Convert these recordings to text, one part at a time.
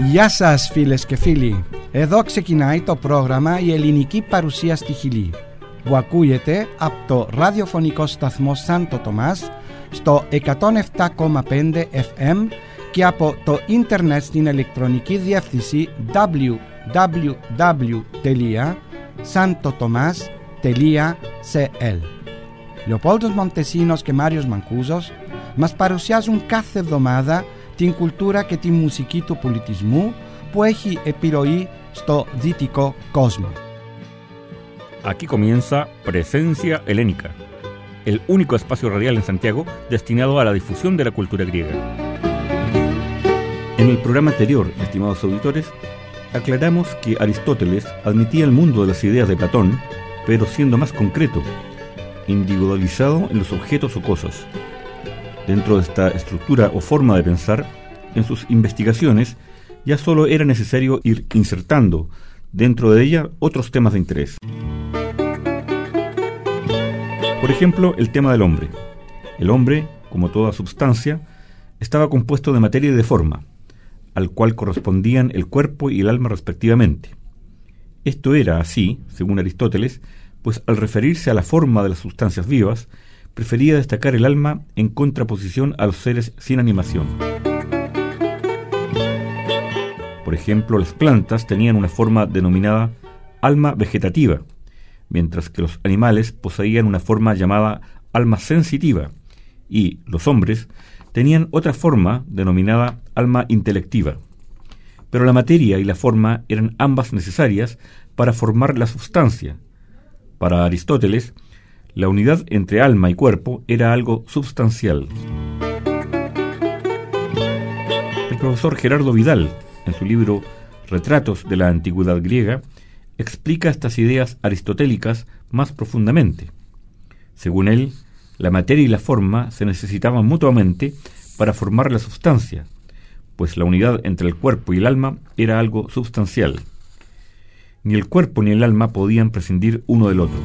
Γεια σας φίλες και φίλοι. Εδώ ξεκινάει το πρόγραμμα «Η ελληνική παρουσία στη Χιλή» που ακούγεται από το ραδιοφωνικό σταθμό Σάντο Τομάς στο 107,5 FM και από το ίντερνετ στην ηλεκτρονική διεύθυνση www.santotomas.cl. Λεοπόλδος Μοντεσίνος και Μάριος Μανκούζος μας παρουσιάζουν κάθε εβδομάδα την κουλτούρα και τη μουσική του πολιτισμού που έχει επιρροή στο δυτικό κόσμο. Aquí comienza Presencia Helénica, el único espacio radial en Santiago destinado a la difusión de la cultura griega. En el programa anterior, estimados auditores, aclaramos que Aristóteles admitía el mundo de las ideas de Platón, pero siendo más concreto, individualizado en los objetos o cosas. Dentro de esta estructura o forma de pensar, en sus investigaciones ya solo era necesario ir insertando dentro de ella otros temas de interés. Por ejemplo, el tema del hombre. El hombre, como toda substancia, estaba compuesto de materia y de forma, al cual correspondían el cuerpo y el alma respectivamente. Esto era así, según Aristóteles, pues al referirse a la forma de las sustancias vivas, prefería destacar el alma en contraposición a los seres sin animación. Por ejemplo, las plantas tenían una forma denominada alma vegetativa, mientras que los animales poseían una forma llamada alma sensitiva, y los hombres tenían otra forma denominada alma intelectiva. Pero la materia y la forma eran ambas necesarias para formar la sustancia. Para Aristóteles, la unidad entre alma y cuerpo era algo substancial. El profesor Gerardo Vidal, en su libro Retratos de la Antigüedad Griega, explica estas ideas aristotélicas más profundamente. Según él, la materia y la forma se necesitaban mutuamente para formar la sustancia, pues la unidad entre el cuerpo y el alma era algo substancial. Ni el cuerpo ni el alma podían prescindir uno del otro.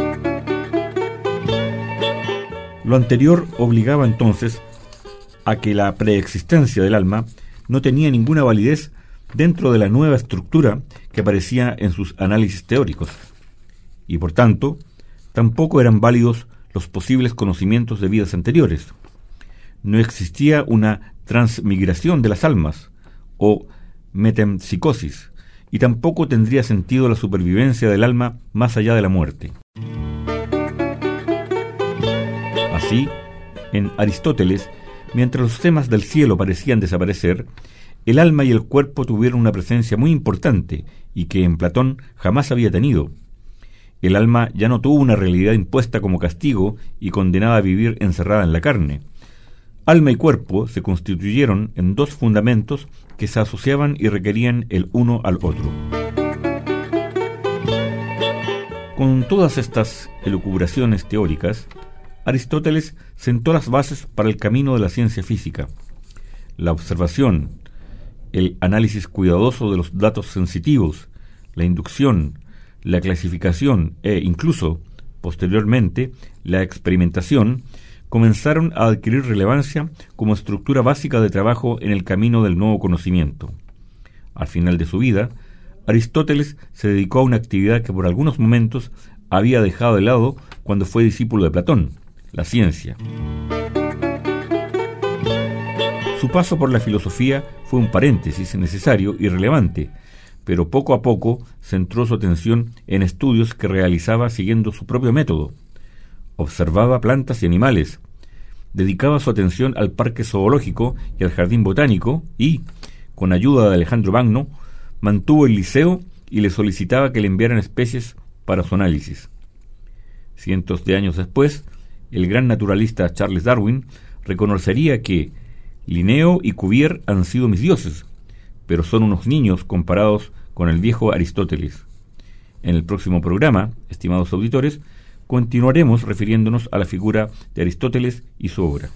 Lo anterior obligaba entonces a que la preexistencia del alma no tenía ninguna validez dentro de la nueva estructura que aparecía en sus análisis teóricos, y por tanto, tampoco eran válidos los posibles conocimientos de vidas anteriores. No existía una transmigración de las almas, o metempsicosis, y tampoco tendría sentido la supervivencia del alma más allá de la muerte. Así, en Aristóteles, mientras los temas del cielo parecían desaparecer, el alma y el cuerpo tuvieron una presencia muy importante y que en Platón jamás había tenido. El alma ya no tuvo una realidad impuesta como castigo y condenada a vivir encerrada en la carne. Alma y cuerpo se constituyeron en dos fundamentos que se asociaban y requerían el uno al otro. Con todas estas elucubraciones teóricas, Aristóteles sentó las bases para el camino de la ciencia física. La observación, el análisis cuidadoso de los datos sensitivos, la inducción, la clasificación e incluso, posteriormente, la experimentación, comenzaron a adquirir relevancia como estructura básica de trabajo en el camino del nuevo conocimiento. Al final de su vida, Aristóteles se dedicó a una actividad que por algunos momentos había dejado de lado cuando fue discípulo de Platón, la ciencia. Su paso por la filosofía fue un paréntesis necesario y relevante, pero poco a poco centró su atención en estudios que realizaba siguiendo su propio método. Observaba plantas y animales, dedicaba su atención al parque zoológico y al jardín botánico y, con ayuda de Alejandro Magno, mantuvo el liceo y le solicitaba que le enviaran especies para su análisis. Cientos de años después, el gran naturalista Charles Darwin reconocería que Linneo y Cuvier han sido mis dioses, pero son unos niños comparados con el viejo Aristóteles. En el próximo programa, estimados auditores, continuaremos refiriéndonos a la figura de Aristóteles y su obra.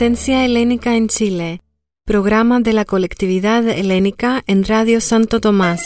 Presencia Helénica en Chile, programa de la colectividad helénica en Radio Santo Tomás.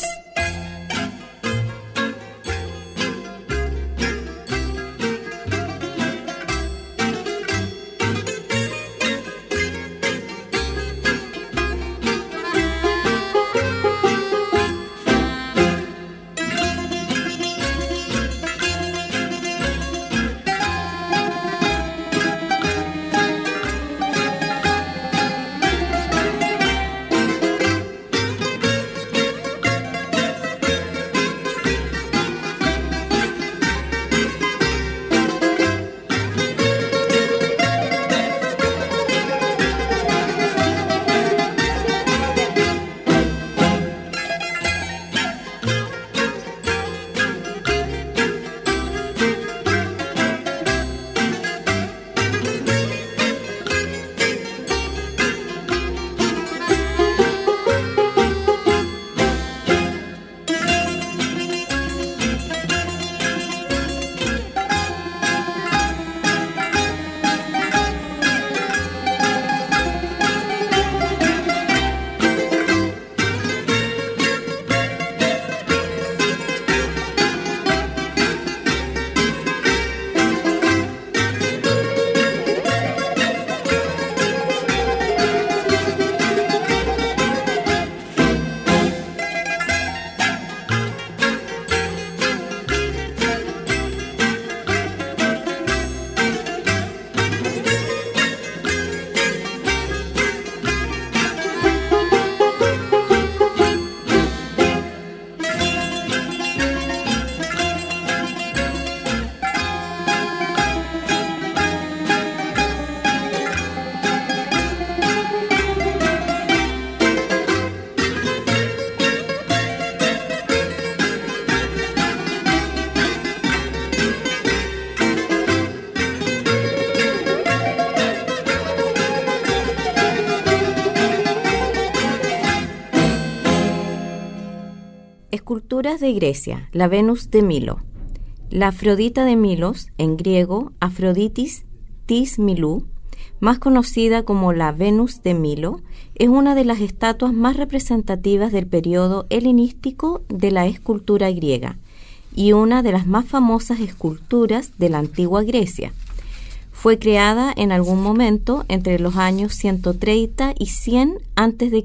Esculturas de Grecia, la Venus de Milo. La Afrodita de Milos, en griego Afroditis tis Milou, más conocida como la Venus de Milo, es una de las estatuas más representativas del periodo helenístico de la escultura griega y una de las más famosas esculturas de la antigua Grecia. Fue creada en algún momento entre los años 130 y 100 a.C.,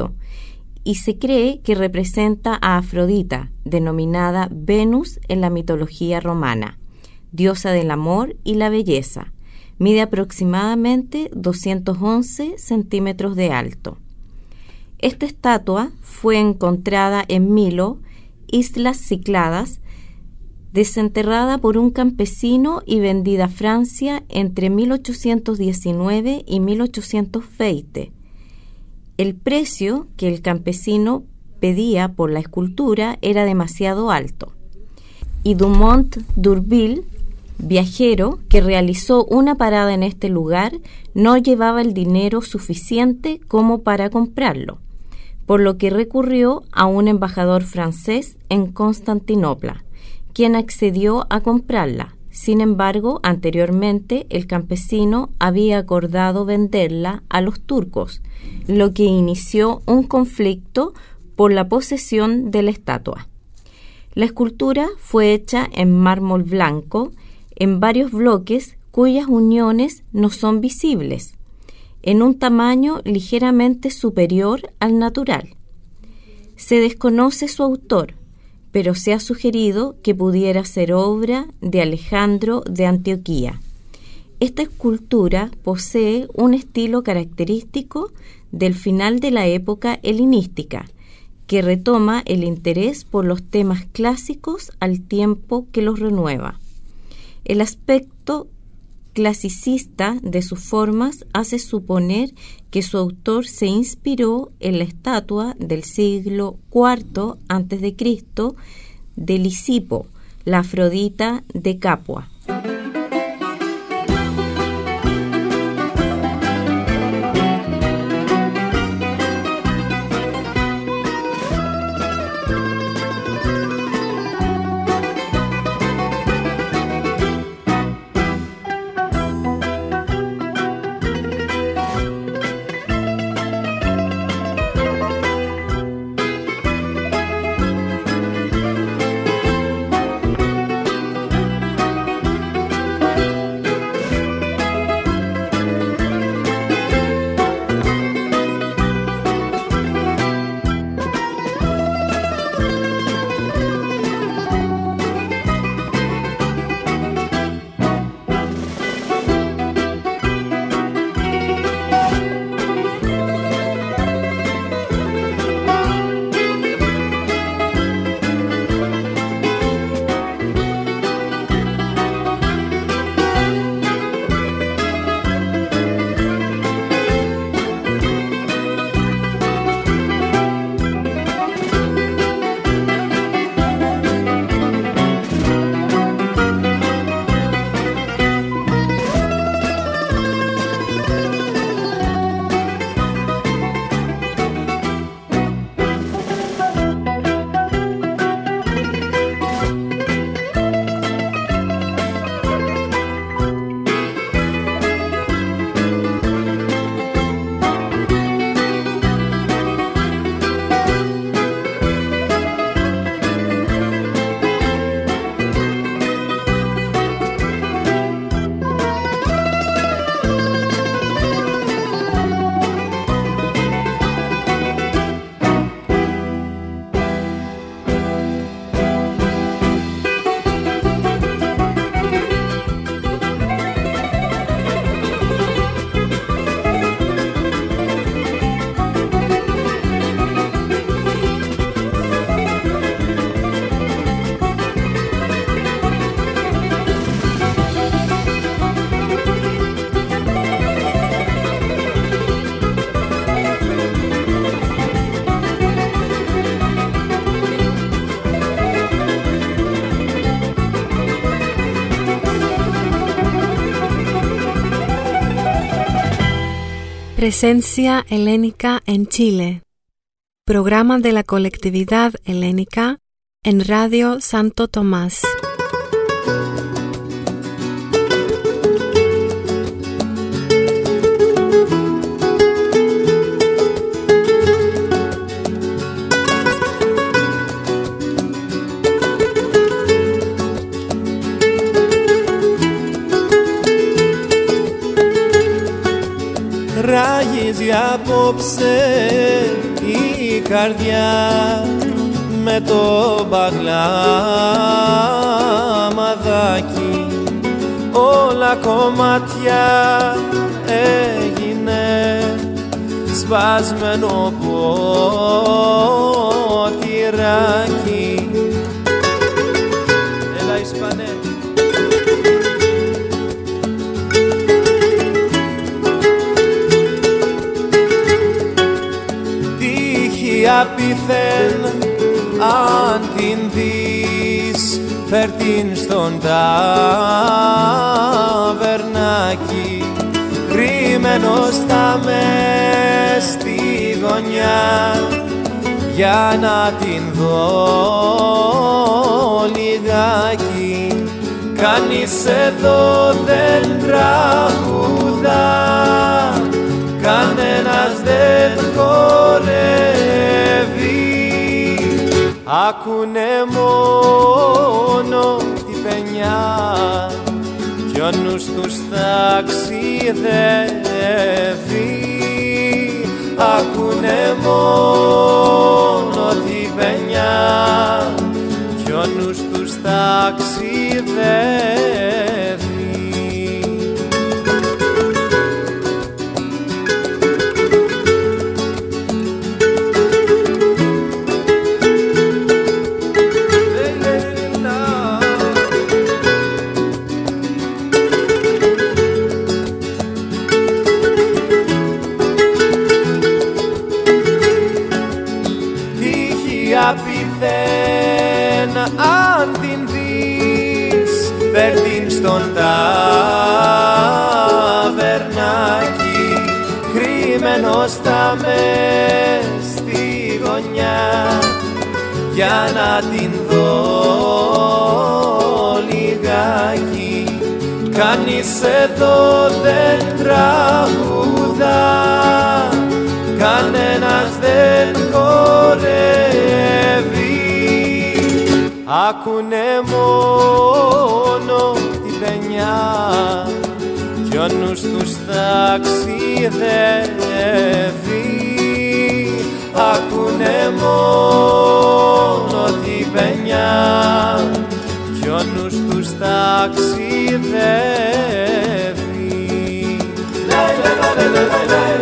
y se cree que representa a Afrodita, denominada Venus en la mitología romana, diosa del amor y la belleza. Mide aproximadamente 211 centímetros de alto. Esta estatua fue encontrada en Milo, Islas Cícladas, desenterrada por un campesino y vendida a Francia entre 1819 y 1820. El precio que el campesino pedía por la escultura era demasiado alto, y Dumont d'Urville, viajero que realizó una parada en este lugar, no llevaba el dinero suficiente como para comprarlo, por lo que recurrió a un embajador francés en Constantinopla, quien accedió a comprarla. Sin embargo, anteriormente el campesino había acordado venderla a los turcos, lo que inició un conflicto por la posesión de la estatua. La escultura fue hecha en mármol blanco, en varios bloques cuyas uniones no son visibles, en un tamaño ligeramente superior al natural. Se desconoce su autor, pero se ha sugerido que pudiera ser obra de Alejandro de Antioquía. Esta escultura posee un estilo característico del final de la época helenística, que retoma el interés por los temas clásicos al tiempo que los renueva. El aspecto clasicista de sus formas hace suponer que su autor se inspiró en la estatua del siglo IV a.C. de Lisipo, la Afrodita de Capua. Presencia helénica en Chile. Programa de la colectividad helénica en Radio Santo Tomás. Ράγιζει απόψε η καρδιά με το μπαγλαμαδάκι, όλα κομμάτια έγινε σπασμένο ποτηράκι. Έλα Ισπανέ. Απίθεν αν την δεις, φέρ' την στον ταβερνάκι, κρυμμένο στα μες στη γωνιά, για να την δω λιγάκι. Κανείς εδώ δεν τραγουδά, κανένας δεν χορεύει, άκουνε μόνο τη παινιά κι ο νους τους ταξιδεύει. Άκουνε μόνο τη παινιά κι ο νους τους ταξιδεύει. Απίθεν αν την δεις, φέρ' την στον ταβερνάκι, κρυμμένο στα μες στη γωνιά, για να την δω λιγάκι. Κανείς εδώ δεν τραγουδά, κανένας δεν χορεύει, άκουνε μόνο την παινιά κι ο νους τους ταξιδεύει. Άκουνε μόνο την παινιά κι ο νους τους ταξιδεύει. Λαϊ, λαϊ, λαϊ, λαϊ, λαϊ.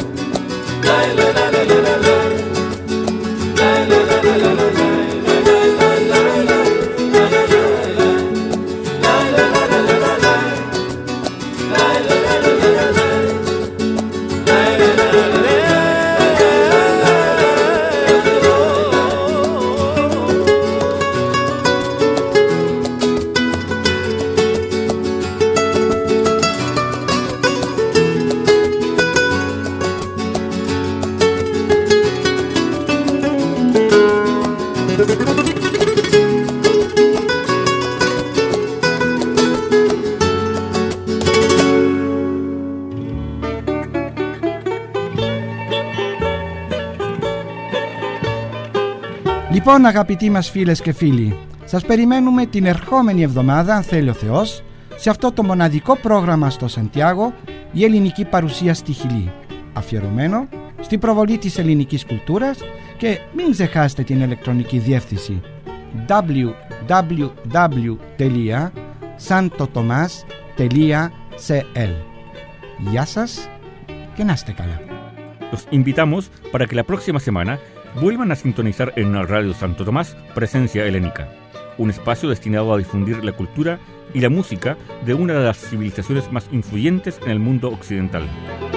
Λοιπόν, αγαπητοί μας φίλες και φίλοι, σας περιμένουμε την ερχόμενη εβδομάδα, αν θέλει ο Θεός, σε αυτό το μοναδικό πρόγραμμα στο Σαντιάγο, η ελληνική παρουσία στη Χιλή, αφιερωμένο στην προβολή της ελληνικής κουλτούρας, και μην ξεχάσετε την ηλεκτρονική διεύθυνση www.santotomas.cl. Γεια σας και να είστε καλά. Los invitamos para que la próxima semana vuelvan a sintonizar en Radio Santo Tomás Presencia Helénica, un espacio destinado a difundir la cultura y la música de una de las civilizaciones más influyentes en el mundo occidental.